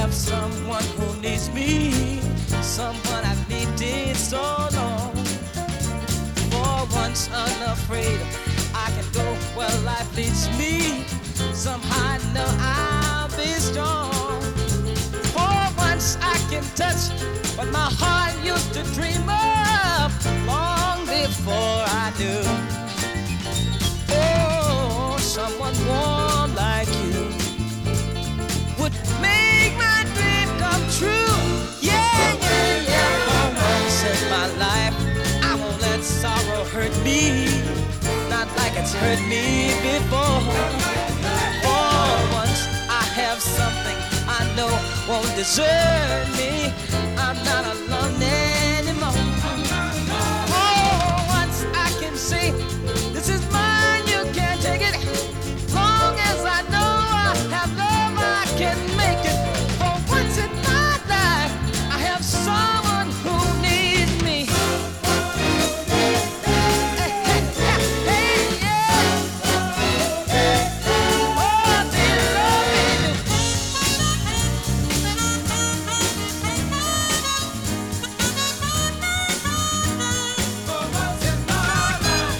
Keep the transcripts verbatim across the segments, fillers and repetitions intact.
have someone who needs me, someone I've needed so long. For once unafraid, I can go where life leads me. Somehow I know I'll be strong. For once I can touch what my heart used to dream of long before I knew. Oh, someone warm like you would make my dream come true. Yeah, yeah, yeah. For once in my life, I won't let sorrow hurt me, not like it's hurt me before. For once I have something I know won't desert me. I'm not alone anymore. For once I can say, this is mine, you can't take it. Long as I know I have love, I can make it. For once in my life, I have someone who needs me. Hey, hey, hey, yeah. Oh, do you love me? For once in my life.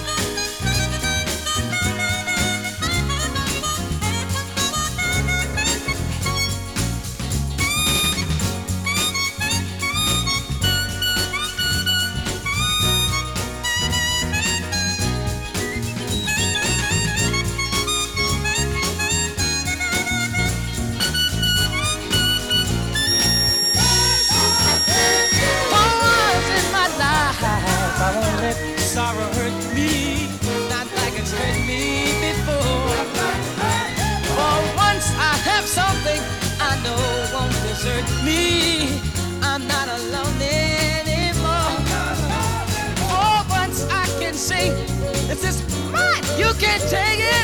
Once in my life, I won't let sorrow hurt me, not like it's hurt me before. For once I have something I know won't desert me. I'm not alone anymore. For once I can say, this is mine, you can't take it.